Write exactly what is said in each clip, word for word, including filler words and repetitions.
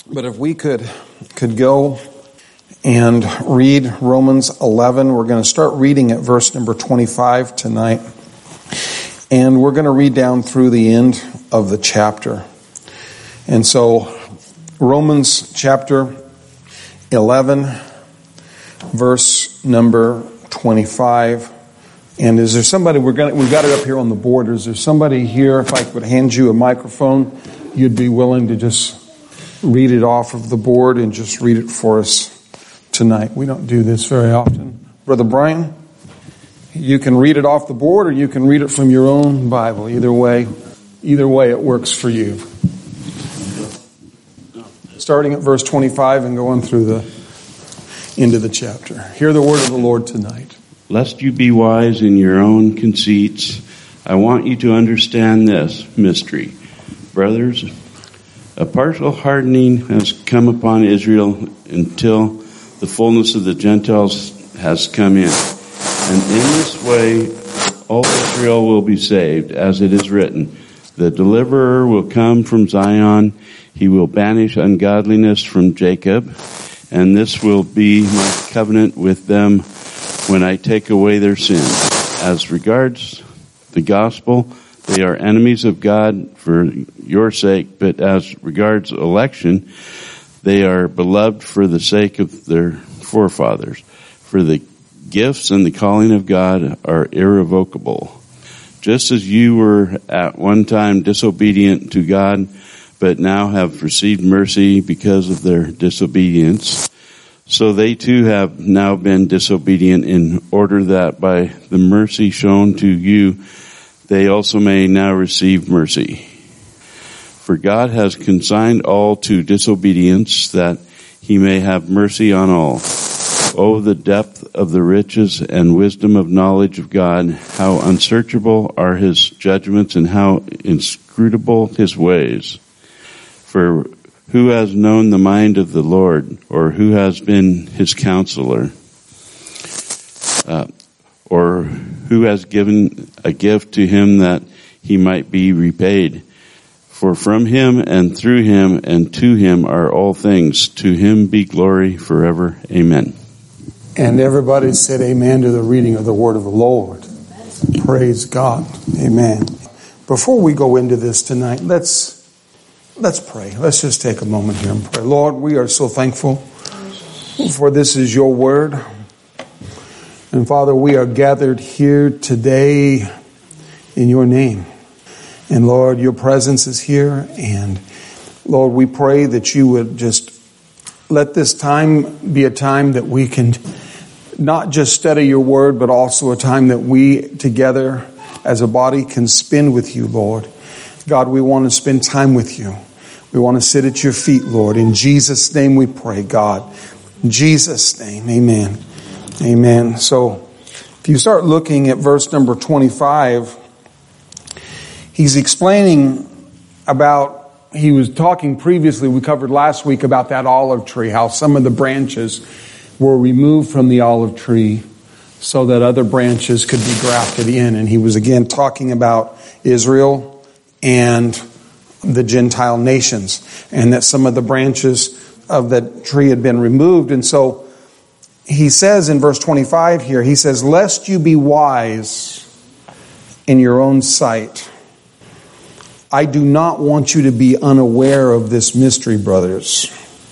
But if we could could go and read Romans eleven, we're going to start reading at verse number twenty-five tonight. And we're going to read down through the end of the chapter. And so, Romans chapter eleven, verse number twenty-five. And is there somebody, we're going to, we've got it up here on the board. Is there somebody here, if I could hand you a microphone, you'd be willing to just read it off of the board and just read it for us tonight? We don't do this very often. Brother Brian, you can read it off the board or you can read it from your own Bible. Either way, either way it works for you. Starting at verse twenty-five and going through the end of the chapter. Hear the word of the Lord tonight. Lest you be wise in your own conceits, I want you to understand this mystery. Brothers, a partial hardening has come upon Israel until the fullness of the Gentiles has come in. And in this way, all Israel will be saved, as it is written, the deliverer will come from Zion, he will banish ungodliness from Jacob, and this will be my covenant with them when I take away their sin. As regards the gospel, they are enemies of God for your sake, but as regards election, they are beloved for the sake of their forefathers. For the gifts and the calling of God are irrevocable. Just as you were at one time disobedient to God, but now have received mercy because of their disobedience, so they too have now been disobedient, in order that by the mercy shown to you, they also may now receive mercy. For God has consigned all to disobedience, that he may have mercy on all. Oh, the depth of the riches and wisdom of knowledge of God, how unsearchable are his judgments and how inscrutable his ways. For who has known the mind of the Lord, or who has been his counselor? Uh, or who has given a gift to him that he might be repaid? For from him and through him and to him are all things. To him be glory forever. Amen. And everybody said amen to the reading of the word of the Lord. Praise God. Amen. Before we go into this tonight, let's Let's pray. Let's just take a moment here and pray. Lord, we are so thankful for this is your word. And Father, we are gathered here today in your name. And Lord, your presence is here. And Lord, we pray that you would just let this time be a time that we can not just study your word, but also a time that we together as a body can spend with you, Lord. God, we want to spend time with you. We want to sit at your feet, Lord. In Jesus' name we pray, God. In Jesus' name, amen. Amen. So, if you start looking at verse number twenty-five, he's explaining about, he was talking previously, we covered last week about that olive tree, how some of the branches were removed from the olive tree so that other branches could be grafted in. And he was again talking about Israel and the Gentile nations, and that some of the branches of that tree had been removed. And so he says in verse twenty-five here, he says, lest you be wise in your own sight, I do not want you to be unaware of this mystery, brothers.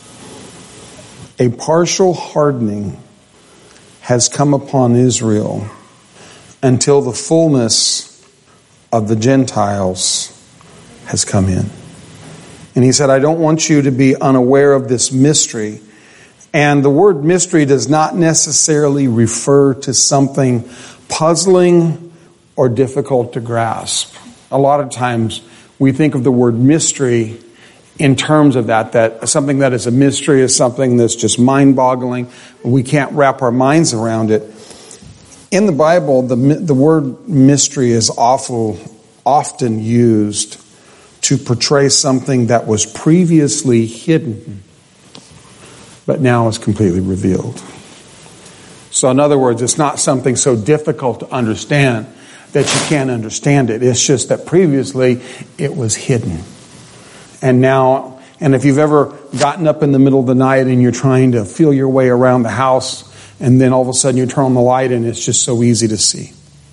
A partial hardening has come upon Israel until the fullness of the Gentiles has come in. And he said, I don't want you to be unaware of this mystery. And the word mystery does not necessarily refer to something puzzling or difficult to grasp. A lot of times we think of the word mystery in terms of that, that something that is a mystery is something that's just mind-boggling. We can't wrap our minds around it. In the Bible, the the word mystery is awful, often used to portray something that was previously hidden, but now is completely revealed. So in other words, it's not something so difficult to understand that you can't understand it. It's just that previously it was hidden. And now And if you've ever gotten up in the middle of the night and you're trying to feel your way around the house, and then all of a sudden you turn on the light and it's just so easy to see.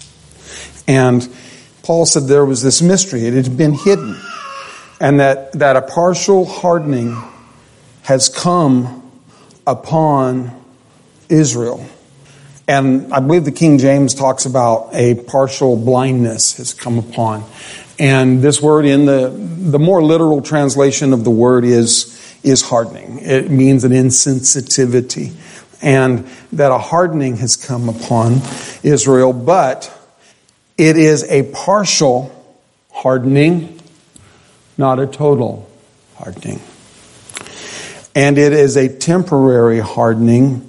And Paul said there was this mystery. It had been hidden. And that, that a partial hardening has come upon Israel. And I believe the King James talks about a partial blindness has come upon. And this word in the, the more literal translation of the word is, is hardening. It means an insensitivity. And that a hardening has come upon Israel, but it is a partial hardening, not a total hardening. And it is a temporary hardening,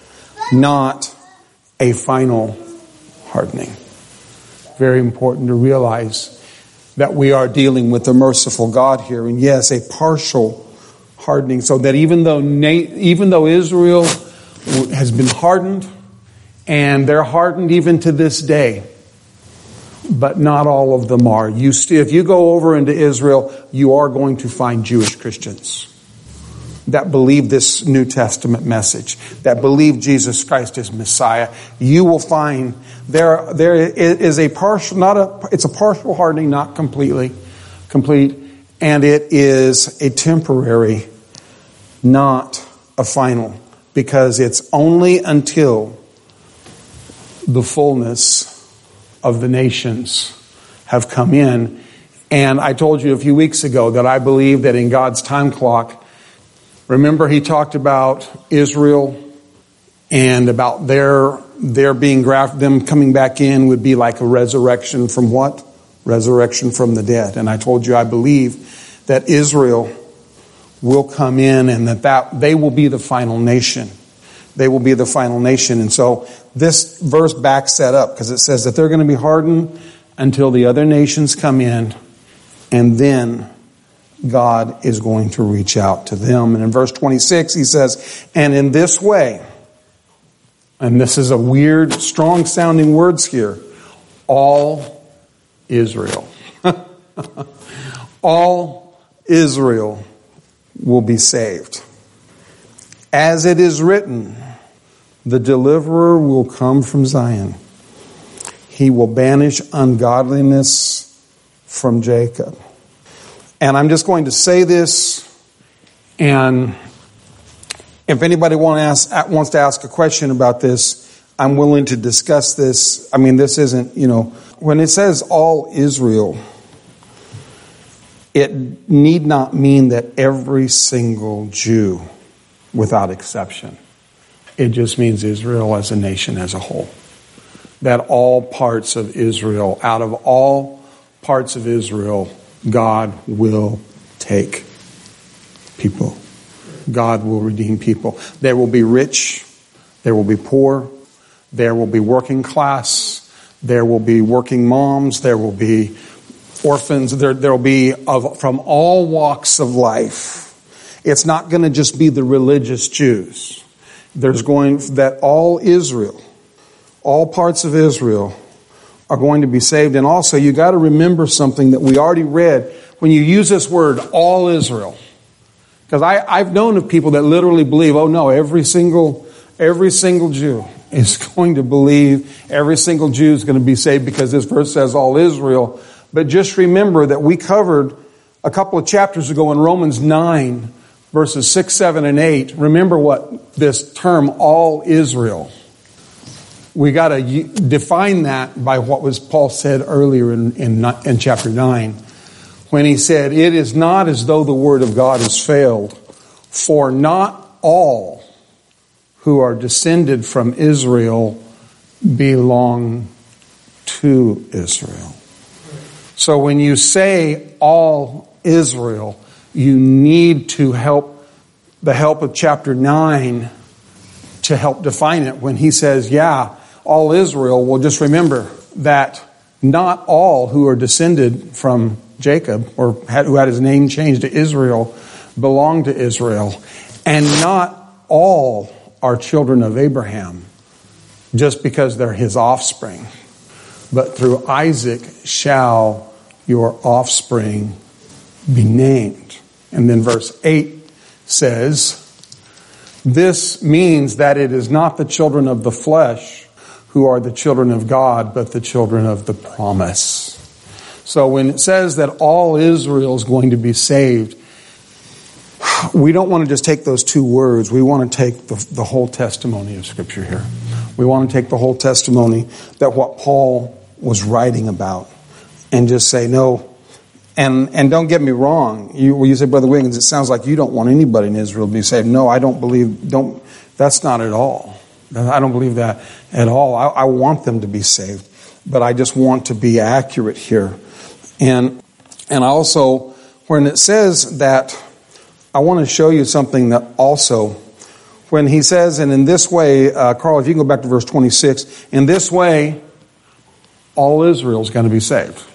not a final hardening. Very important to realize that we are dealing with the merciful God here. And yes, a partial hardening. So that even though even though Israel has been hardened, and they're hardened even to this day, but not all of them are. You st- if you go over into Israel, you are going to find Jewish Christians that believe this New Testament message, that believe Jesus Christ is Messiah. You will find there there is a partial, not a, it's a partial hardening, not completely complete, and it is a temporary, not a final, because it's only until the fullness of the nations have come in. And I told you a few weeks ago that I believe that in God's time clock, remember he talked about Israel and about their their being grafted, them coming back in would be like a resurrection from what? Resurrection from the dead. And I told you I believe that Israel will come in and that, that they will be the final nation. They will be the final nation. And so this verse backs that up because it says that they're going to be hardened until the other nations come in, and then God is going to reach out to them. And in verse twenty-six he says, and in this way, and this is a weird, strong sounding words here, all Israel. All Israel will be saved. As it is written, the deliverer will come from Zion. He will banish ungodliness from Jacob. And I'm just going to say this, and if anybody want to ask, wants to ask a question about this, I'm willing to discuss this. I mean, this isn't, you know, when it says all Israel, it need not mean that every single Jew, without exception. It just means Israel as a nation as a whole. That all parts of Israel, out of all parts of Israel, God will take people. God will redeem people. There will be rich. There will be poor. There will be working class. There will be working moms. There will be orphans. There, there will be of, from all walks of life. It's not going to just be the religious Jews. There's going, that all Israel, all parts of Israel are going to be saved. And also, you got to remember something that we already read when you use this word, all Israel. Because I, I've known of people that literally believe, oh no, every single, every single Jew is going to believe, every single Jew is going to be saved because this verse says all Israel. But just remember that we covered a couple of chapters ago in Romans nine, verses six, seven, and eight. Remember what this term, all Israel. We got to define that by what was Paul said earlier in, in, in chapter nine. When he said, it is not as though the word of God has failed, for not all who are descended from Israel belong to Israel. So when you say all Israel, you need to help the help of chapter nine to help define it. When he says, yeah, all Israel, well, just remember that not all who are descended from Jacob, or had, who had his name changed to Israel, belong to Israel. And not all are children of Abraham just because they're his offspring. But through Isaac shall your offspring be named. And then verse eight says, this means that it is not the children of the flesh who are the children of God, but the children of the promise. So when it says that all Israel is going to be saved, we don't want to just take those two words. We want to take the, the whole testimony of Scripture here. We want to take the whole testimony that what Paul was writing about and just say, no. And and don't get me wrong. You, when you say, Brother Wiggins, it sounds like you don't want anybody in Israel to be saved. No, I don't believe, don't. That's not at all. I don't believe that at all. I, I want them to be saved. But I just want to be accurate here. And and also, when it says that, I want to show you something that also, when he says, and in this way, uh, Carl, if you can go back to verse twenty-six, in this way, all Israel is going to be saved.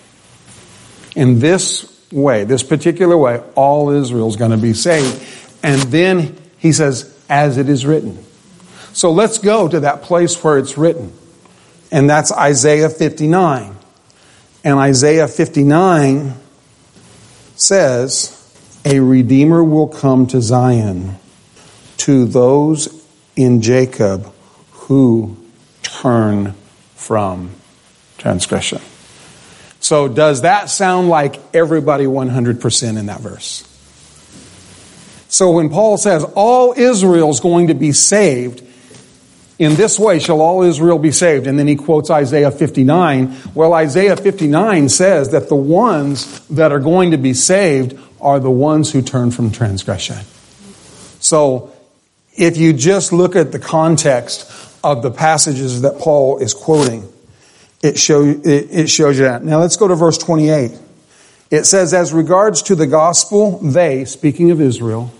In this way, this particular way, all Israel is going to be saved. And then he says, as it is written. So let's go to that place where it's written. And that's Isaiah fifty-nine. And Isaiah fifty-nine says, a Redeemer will come to Zion, to those in Jacob who turn from transgression. So does that sound like everybody one hundred percent in that verse? So when Paul says all Israel is going to be saved, in this way shall all Israel be saved, and then he quotes Isaiah fifty-nine. Well, Isaiah fifty-nine says that the ones that are going to be saved are the ones who turn from transgression. So if you just look at the context of the passages that Paul is quoting, it, show, it, it shows you that. Now let's go to verse twenty-eight. It says, as regards to the gospel, they, speaking of Israel,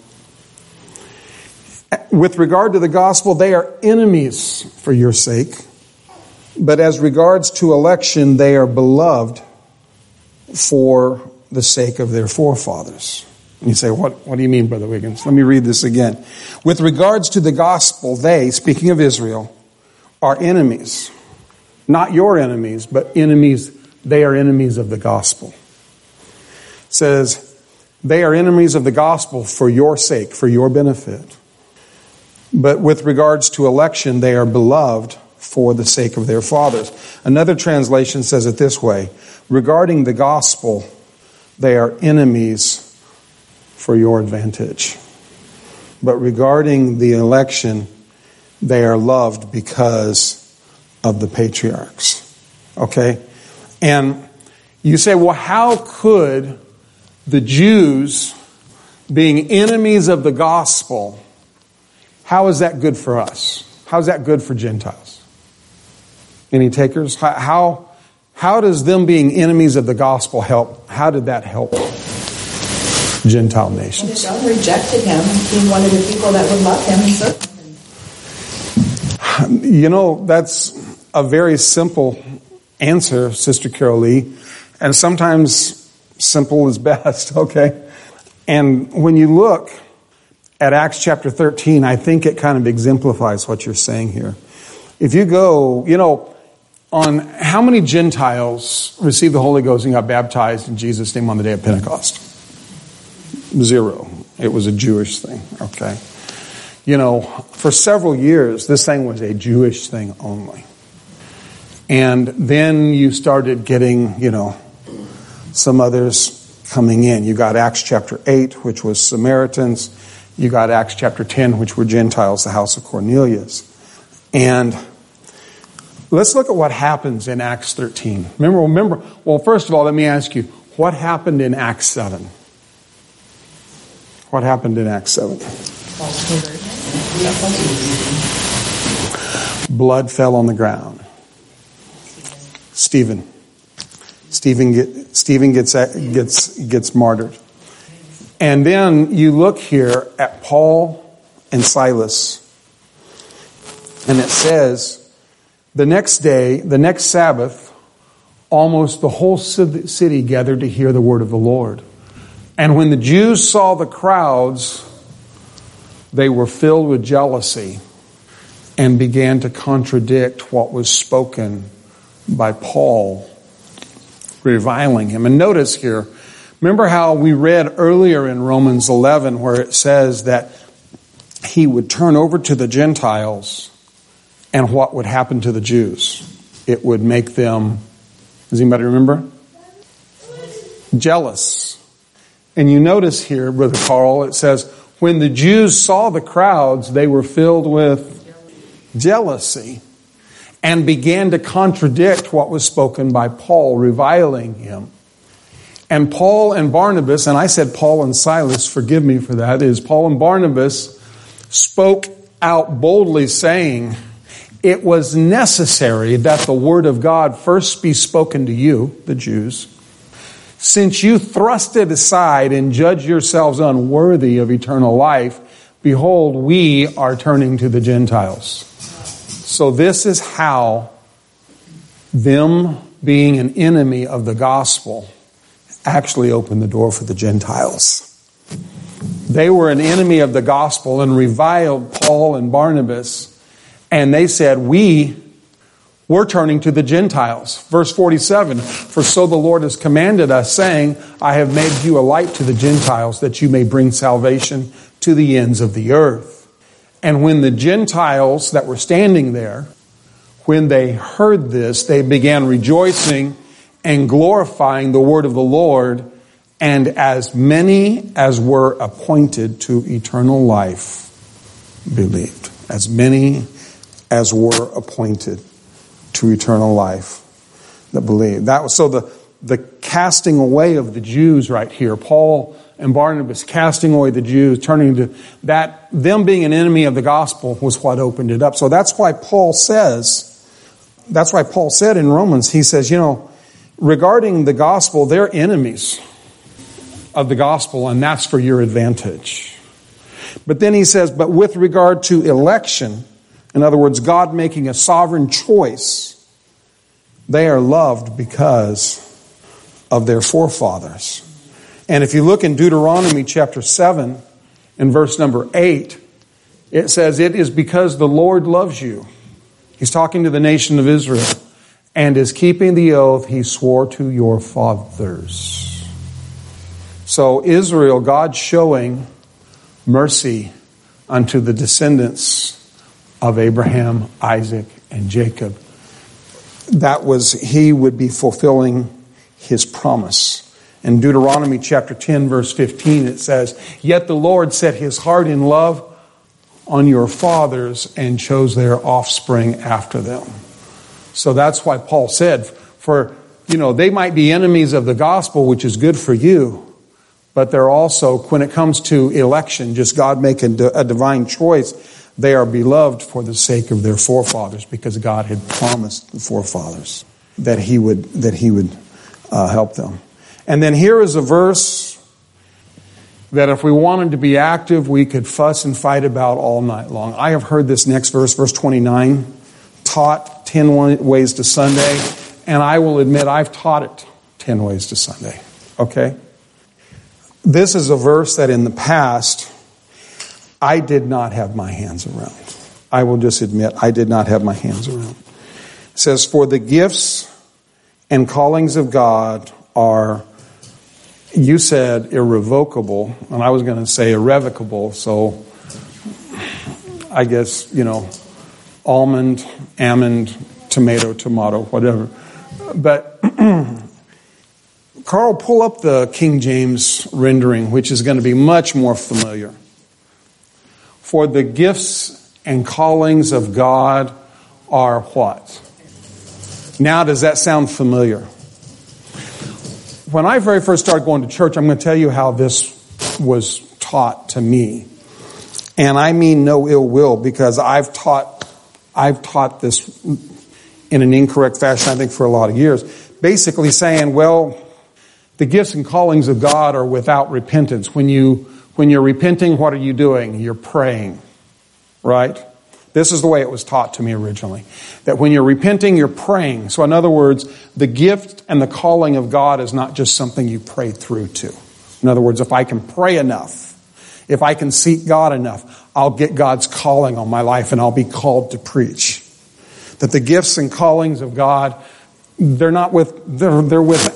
with regard to the gospel, they are enemies for your sake. But as regards to election, they are beloved for the sake of their forefathers. And you say, what, what do you mean, Brother Wiggins? Let me read this again. With regards to the gospel, they, speaking of Israel, are enemies. Not your enemies, but enemies. They are enemies of the gospel. It says, they are enemies of the gospel for your sake, for your benefit. But with regards to election, they are beloved for the sake of their fathers. Another translation says it this way. Regarding the gospel, they are enemies for your advantage. But regarding the election, they are loved because of the patriarchs. Okay? And you say, well, how could the Jews, being enemies of the gospel, how is that good for us? How is that good for Gentiles? Any takers? How, how does them being enemies of the gospel help? How did that help Gentile nations? God rejected him, being one of the people that would love him and serve him. You know, that's a very simple answer, Sister Carol Lee. And sometimes simple is best, okay? And when you look at Acts chapter thirteen, I think it kind of exemplifies what you're saying here. If you go, you know, on how many Gentiles received the Holy Ghost and got baptized in Jesus' name on the day of Pentecost? Zero. It was a Jewish thing, okay? You know, for several years, this thing was a Jewish thing only. And then you started getting, you know, some others coming in. You got Acts chapter eight, which was Samaritans. You got Acts chapter ten, which were Gentiles, the house of Cornelius. And let's look at what happens in Acts thirteen. Remember, remember, well, first of all, let me ask you, what happened in Acts seven? What happened in Acts seven? Blood fell on the ground. Stephen. Stephen, get, Stephen gets, gets, gets martyred. And then you look here at Paul and Silas. And it says, the next day, the next Sabbath, almost the whole city gathered to hear the word of the Lord. And when the Jews saw the crowds, they were filled with jealousy and began to contradict what was spoken by Paul, reviling him. And notice here, Remember how we read earlier in Romans eleven where it says that he would turn over to the Gentiles, and what would happen to the Jews? It would make them, does anybody remember? Jealous. And you notice here, Brother Carl, it says, when the Jews saw the crowds, they were filled with jealousy and began to contradict what was spoken by Paul, reviling him. And Paul and Barnabas, and I said Paul and Silas, forgive me for that, is Paul and Barnabas spoke out boldly saying, it was necessary that the word of God first be spoken to you, the Jews, since you thrust it aside and judge yourselves unworthy of eternal life. Behold, we are turning to the Gentiles. So this is how them being an enemy of the gospel actually opened the door for the Gentiles. They were an enemy of the gospel and reviled Paul and Barnabas. And they said, we, we're turning to the Gentiles. Verse forty-seven, for so the Lord has commanded us, saying, I have made you a light to the Gentiles, that you may bring salvation to the ends of the earth. And when the Gentiles that were standing there, when they heard this, they began rejoicing and glorifying the word of the Lord. And as many as were appointed to eternal life believed. As many as were appointed to eternal life that believed. That was so the, the casting away of the Jews right here. Paul and Barnabas casting away the Jews, turning to that, them being an enemy of the gospel was what opened it up. So that's why Paul says, that's why Paul said in Romans, he says, you know, regarding the gospel, they're enemies of the gospel, and that's for your advantage. But then he says, but with regard to election, in other words, God making a sovereign choice, they are loved because of their forefathers. And if you look in Deuteronomy chapter seven, in verse number eight, it says, it is because the Lord loves you. He's talking to the nation of Israel. And is keeping the oath he swore to your fathers. So Israel, God showing mercy unto the descendants of Abraham, Isaac, and Jacob. That was, he would be fulfilling his promise. In Deuteronomy chapter ten, verse fifteen, it says, yet the Lord set his heart in love on your fathers and chose their offspring after them. So that's why Paul said, for, you know, they might be enemies of the gospel, which is good for you. But they're also, when it comes to election, just God making a divine choice, they are beloved for the sake of their forefathers, because God had promised the forefathers that He would that He would uh, help them. And then here is a verse that if we wanted to be active, we could fuss and fight about all night long. I have heard this next verse, verse twenty-nine, taught ten ways to Sunday, and I will admit I've taught it ten ways to Sunday. Okay? This is a verse that in the past I did not have my hands around. I will just admit I did not have my hands around. It says, for the gifts and callings of God are, you said irrevocable, and I was going to say irrevocable, so I guess, you know, almond, almond, tomato, tomato, whatever. But Carl, pull up the King James rendering, which is going to be much more familiar. For the gifts and callings of God are what? Now, does that sound familiar? When I very first started going to church, I'm going to tell you how this was taught to me. And I mean no ill will, because I've taught, I've taught this in an incorrect fashion, I think, for a lot of years. Basically saying, well, the gifts and callings of God are without repentance. When you, when you're repenting, what are you doing? You're praying, right? This is the way it was taught to me originally. That when you're repenting, you're praying. So in other words, the gift and the calling of God is not just something you pray through to. In other words, if I can pray enough, if I can seek God enough, I'll get God's calling on my life and I'll be called to preach. That the gifts and callings of God, they're not with, they're, they're with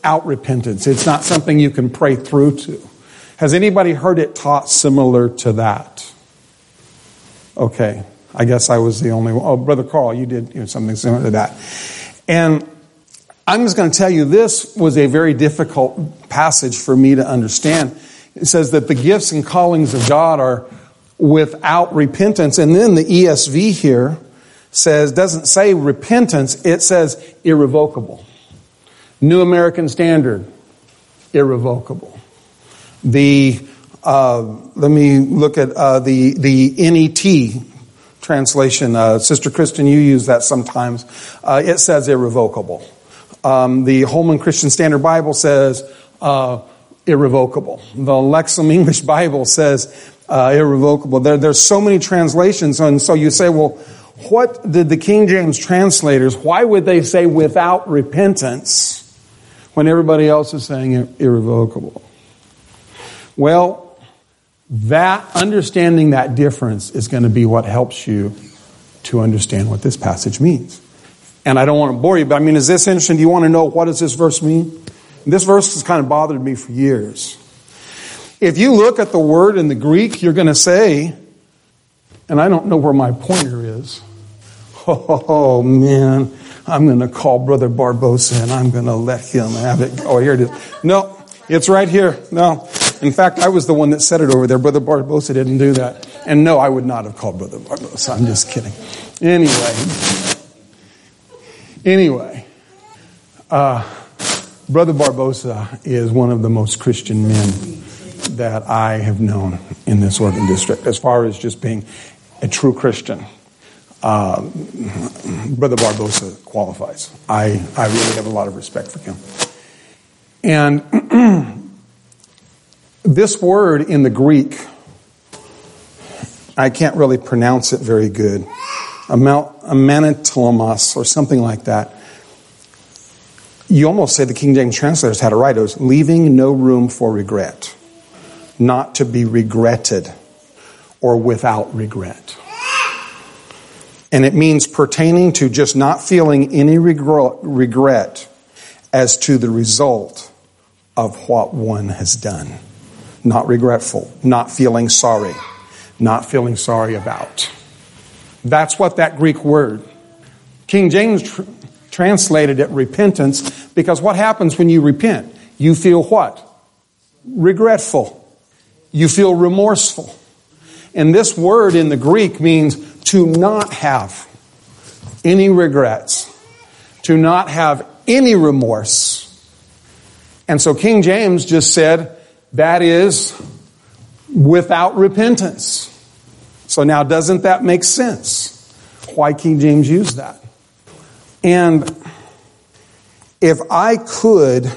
without repentance. It's not something you can pray through to. Has anybody heard it taught similar to that? Okay. I guess I was the only one. Oh, Brother Carl, you did you know, something similar to that. And I'm just going to tell you, this was a very difficult passage for me to understand. It says that the gifts and callings of God are without repentance. And then the E S V here says, doesn't say repentance, it says irrevocable. New American Standard, irrevocable. The, uh, let me look at uh, the, the N E T translation. Uh, Sister Kristen, you use that sometimes. Uh, it says irrevocable. Um, the Holman Christian Standard Bible says uh, irrevocable. The Lexham English Bible says uh, irrevocable. There, there's so many translations, and so you say, well, what did the King James translators, why would they say without repentance when everybody else is saying ir- irrevocable? Well, that understanding that difference is going to be what helps you to understand what this passage means. And I don't want to bore you, but I mean, is this interesting? Do you want to know what does this verse mean? This verse has kind of bothered me for years. If you look at the word in the Greek, you're going to say, and I don't know where my pointer is. Oh, man, I'm going to call Brother Barbosa and I'm going to let him have it. Oh, here it is. No, it's right here. No. In fact, I was the one that said it over there. Brother Barbosa didn't do that. And no, I would not have called Brother Barbosa. I'm just kidding. Anyway. Anyway. Uh, Brother Barbosa is one of the most Christian men that I have known in this Oregon district, as far as just being a true Christian. Uh, Brother Barbosa qualifies. I, I really have a lot of respect for him. And this word in the Greek, I can't really pronounce it very good. Amanitolamos or something like that. You almost say the King James translators had it right. It was leaving no room for regret. Not to be regretted or without regret. And it means pertaining to just not feeling any regret as to the result of what one has done. Not regretful, not feeling sorry, not feeling sorry about. That's what that Greek word. King James tr- translated it repentance, because what happens when you repent? You feel what? Regretful. You feel remorseful. And this word in the Greek means to not have any regrets, to not have any remorse. And so King James just said, that is without repentance. So now doesn't that make sense? Why King James used that? And if I could,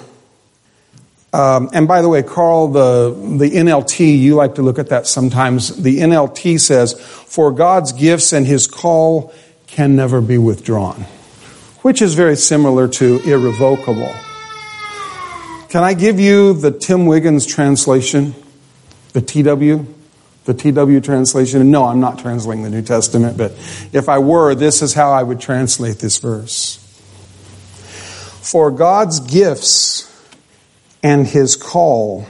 um, and by the way, Carl, the, the N L T, you like to look at that sometimes. The N L T says, for God's gifts and his call can never be withdrawn, which is very similar to irrevocable. Can I give you the Tim Wiggins translation? The T W? The T W translation? No, I'm not translating the New Testament, but if I were, this is how I would translate this verse. For God's gifts and his call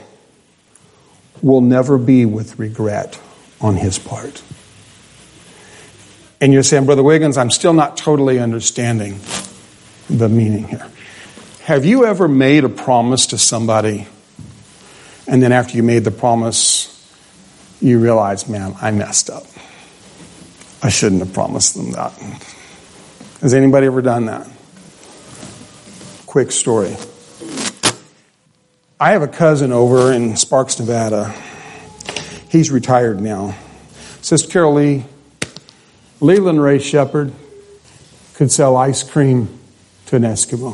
will never be with regret on his part. And you're saying, Brother Wiggins, I'm still not totally understanding the meaning here. Have you ever made a promise to somebody, and then after you made the promise, you realize, man, I messed up. I shouldn't have promised them that. Has anybody ever done that? Quick story. I have a cousin over in Sparks, Nevada. He's retired now. Sister Carol Lee, Leland Ray Shepard could sell ice cream to an Eskimo.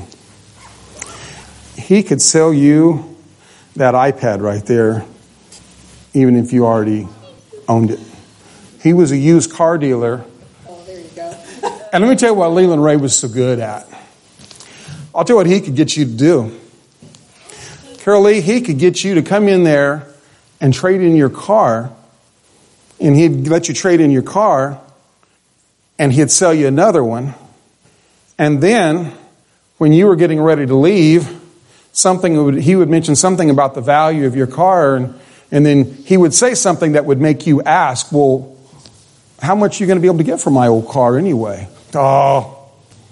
He could sell you that iPad right there, even if you already owned it. He was a used car dealer. Oh, there you go. And let me tell you what Leland Ray was so good at. I'll tell you what he could get you to do. Carol Lee, he could get you to come in there and trade in your car, and he'd let you trade in your car, and he'd sell you another one. And then, when you were getting ready to leave, something, he would mention something about the value of your car, and, and then he would say something that would make you ask, well, how much are you going to be able to get for my old car anyway? Oh,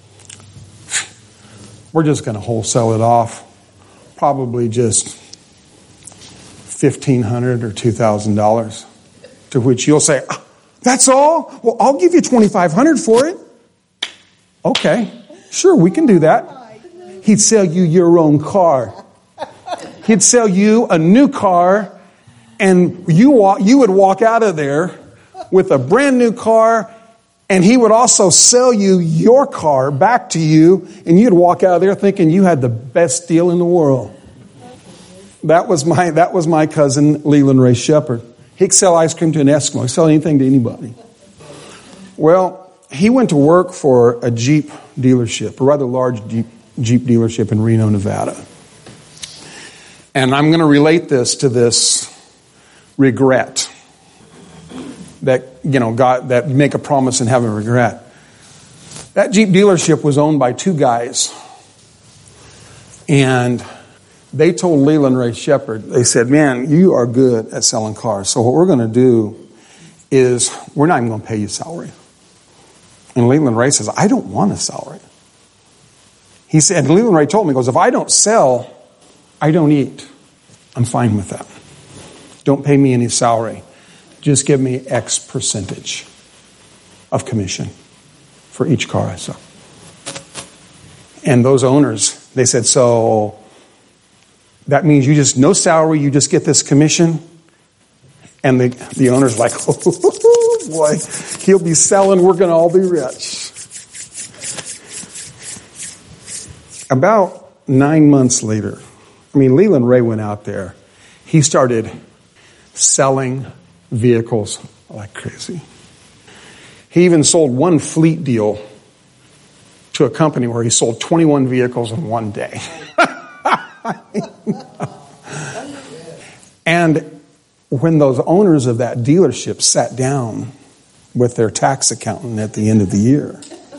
we're just going to wholesale it off. Probably just fifteen hundred dollars or two thousand dollars. To which you'll say, ah, that's all? Well, I'll give you twenty-five hundred dollars for it. Okay, sure, we can do that. He'd sell you your own car. He'd sell you a new car, and you walk, you would walk out of there with a brand new car, and he would also sell you your car back to you, and you'd walk out of there thinking you had the best deal in the world. That was my that was my cousin Leland Ray Shepard. He'd sell ice cream to an Eskimo. He'd sell anything to anybody. Well, he went to work for a Jeep dealership, a rather large Jeep, Jeep dealership in Reno, Nevada. And I'm going to relate this to this regret. That, you know, God, that make a promise and have a regret. That Jeep dealership was owned by two guys. And they told Leland Ray Shepard, they said, man, you are good at selling cars. So what we're going to do is we're not even going to pay you salary. And Leland Ray says, I don't want a salary. He said, and Leland Ray told me, he goes, if I don't sell, I don't eat. I'm fine with that. Don't pay me any salary. Just give me X percentage of commission for each car I sell. And those owners, they said, so that means you just, no salary, you just get this commission? And the, the owner's like, oh boy, he'll be selling, we're going to all be rich. About nine months later, I mean, Leland Ray went out there. He started selling vehicles like crazy. He even sold one fleet deal to a company where he sold twenty-one vehicles in one day. And when those owners of that dealership sat down with their tax accountant at the end of the year,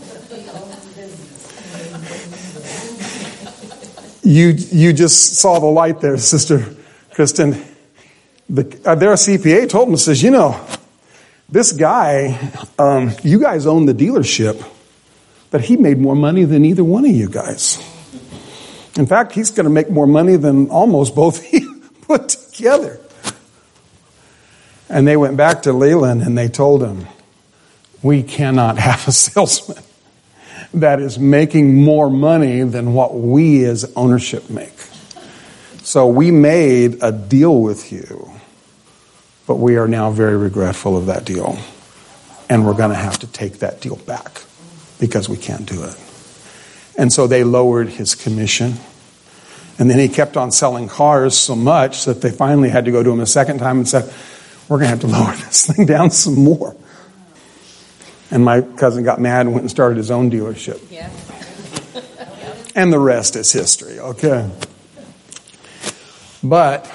you you just saw the light there, Sister Kristen. The, uh, their C P A told them, says, you know, this guy, um, you guys own the dealership, but he made more money than either one of you guys. In fact, he's going to make more money than almost both of you put together. And they went back to Leland and they told him, we cannot have a salesman that is making more money than what we as ownership make. So we made a deal with you, but we are now very regretful of that deal. And we're going to have to take that deal back because we can't do it. And so they lowered his commission. And then he kept on selling cars so much that they finally had to go to him a second time and said, we're going to have to lower this thing down some more. And my cousin got mad and went and started his own dealership. Yeah. And the rest is history, okay? But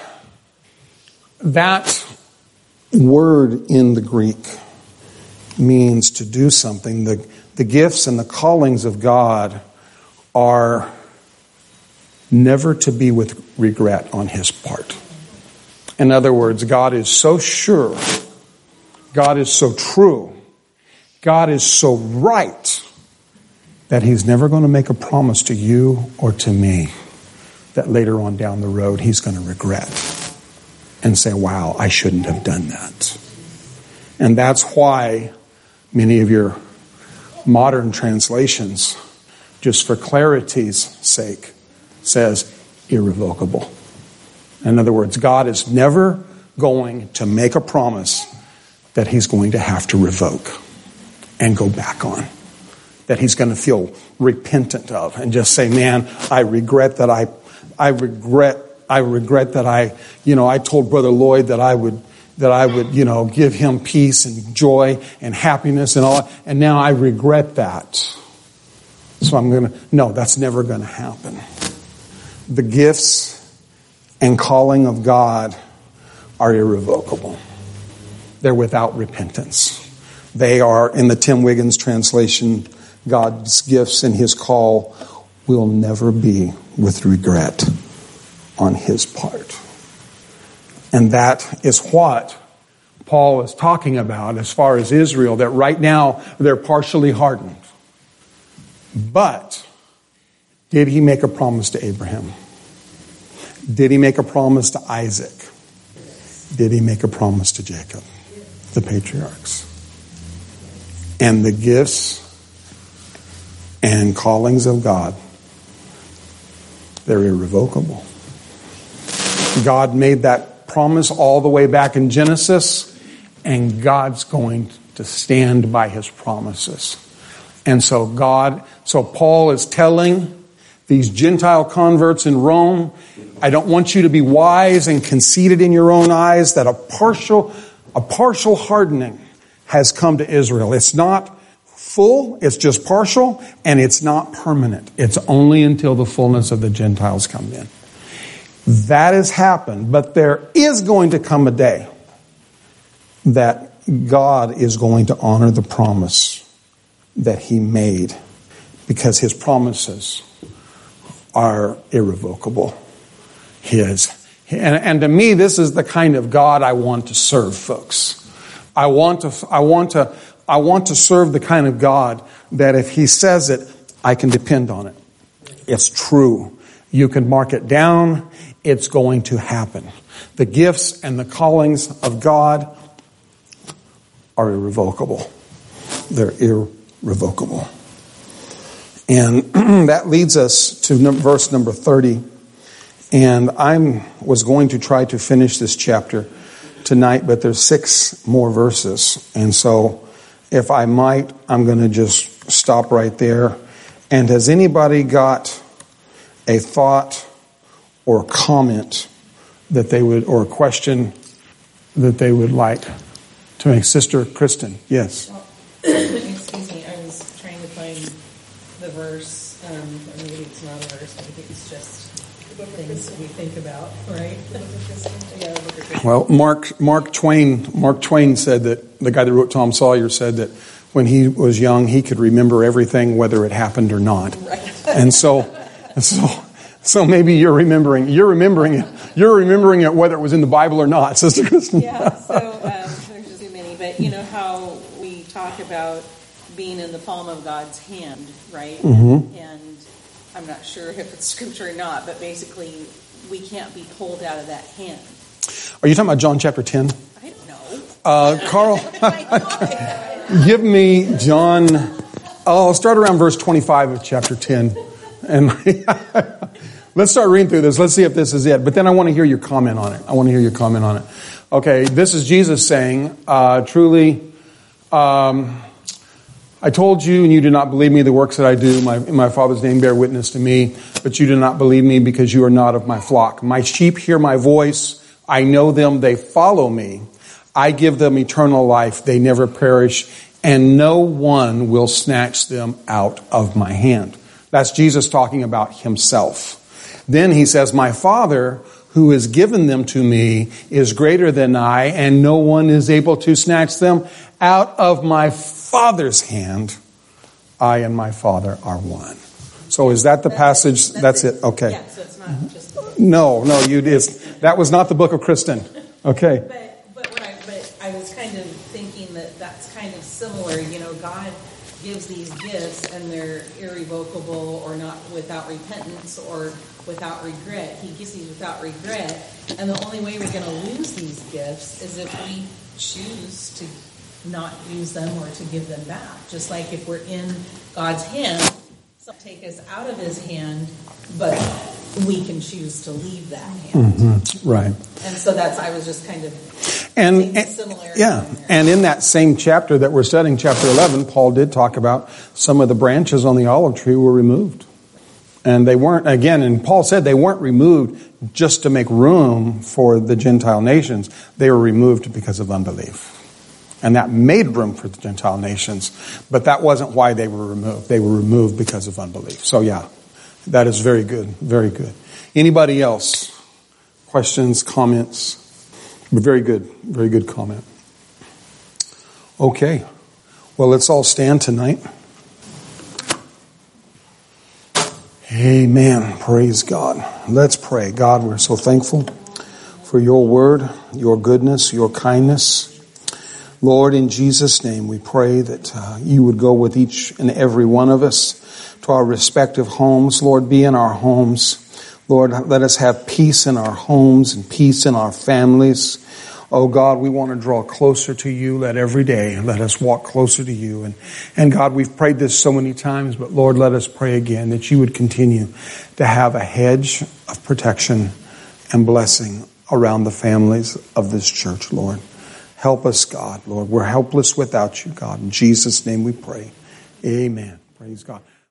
that word in the Greek means to do something. The, the gifts and the callings of God are never to be with regret on his part. In other words, God is so sure, God is so true, God is so right that he's never going to make a promise to you or to me that later on down the road he's going to regret and say, wow, I shouldn't have done that. And that's why many of your modern translations, just for clarity's sake, says irrevocable. In other words, God is never going to make a promise that he's going to have to revoke and go back on, that he's going to feel repentant of and just say, man, I regret that I I regret, I regret that I, you know, I told Brother Lloyd that I would, that I would, you know, give him peace and joy and happiness and all, and now I regret that. So I'm going to, no, that's never going to happen. The gifts and calling of God are irrevocable. They're without repentance. They are, in the Tim Wiggins translation, God's gifts and his call will never be with regret on his part. And that is what Paul is talking about as far as Israel, that right now they're partially hardened. But did he make a promise to Abraham? Did he make a promise to Isaac? Did he make a promise to Jacob, the patriarchs? And the gifts and callings of God, they're irrevocable. God made that promise all the way back in Genesis, and God's going to stand by his promises. And so God, so Paul is telling these Gentile converts in Rome, I don't want you to be wise and conceited in your own eyes, that a partial, a partial hardening has come to Israel. It's not full, it's just partial, and it's not permanent. It's only until the fullness of the Gentiles come in. That has happened, but there is going to come a day that God is going to honor the promise that he made, because his promises are irrevocable. His. And, and to me, this is the kind of God I want to serve, folks. I want to, I want to, I want to serve the kind of God that if he says it, I can depend on it. It's true. You can mark it down. It's going to happen. The gifts and the callings of God are irrevocable. They're irrevocable. And that leads us to verse number thirty. And I was going to try to finish this chapter tonight, but there's six more verses. And so if I might, I'm going to just stop right there. And has anybody got a thought or comment that they would, or a question that they would like to make? Sister Kristen, yes. Well, excuse me, I was trying to find the verse, um, or maybe it's not a verse, I think it's just things that we think about, right? Yeah, the book of Christian. Well, Mark Mark Twain Mark Twain said that, the guy that wrote Tom Sawyer said that when he was young, he could remember everything, whether it happened or not. Right. And so, so, so maybe you're remembering, you're remembering it, you're remembering it whether it was in the Bible or not, Sister Kristen. Yeah. So um, there's just too many, but you know how we talk about being in the palm of God's hand, right? Mm-hmm. And I'm not sure if it's scripture or not, but basically we can't be pulled out of that hand. Are you talking about John chapter ten? I don't know. Uh, Carl, give me John. I'll start around verse twenty-five of chapter ten. And let's start reading through this. Let's see if this is it. But then I want to hear your comment on it. I want to hear your comment on it. Okay, this is Jesus saying, uh, truly, um, I told you and you do not believe me. The works that I do my, in my Father's name bear witness to me. But you do not believe me because you are not of my flock. My sheep hear my voice. I know them. They follow me. I give them eternal life. They never perish. And no one will snatch them out of my hand. That's Jesus talking about himself. Then he says, my Father who has given them to me is greater than I, and no one is able to snatch them out of my Father's hand. I and my Father are one. So is that the that's passage? It. That's, That's it. Okay. Yeah, so it's not just... No, no, you did. That was not the book of Kristen. Okay. But but what I but I was kind of thinking that that's kind of similar. You know, God gives these gifts and they're irrevocable or not without repentance or without regret. He gives these without regret, and the only way we're going to lose these gifts is if we choose to not use them or to give them back. Just like if we're in God's hand, He'll take us out of His hand, but we can choose to leave that hand. Mm-hmm. Right. And so that's, I was just kind of and, and similarity. Yeah, and in that same chapter that we're studying, chapter eleven, Paul did talk about some of the branches on the olive tree were removed. And they weren't, again, and Paul said they weren't removed just to make room for the Gentile nations. They were removed because of unbelief. And that made room for the Gentile nations. But that wasn't why they were removed. They were removed because of unbelief. So yeah, that is very good, very good. Anybody else? Questions, comments? Very good, very good comment. Okay. Well, let's all stand tonight. Amen. Praise God. Let's pray. God, we're so thankful for your word, your goodness, your kindness. Lord, in Jesus' name, we pray that uh, you would go with each and every one of us to our respective homes. Lord, be in our homes. Lord, let us have peace in our homes and peace in our families. Oh God, we want to draw closer to you. Let every day, let us walk closer to you. And, and God, we've prayed this so many times, but Lord, let us pray again that you would continue to have a hedge of protection and blessing around the families of this church, Lord. Help us, God, Lord. We're helpless without you, God. In Jesus' name we pray. Amen. Praise God.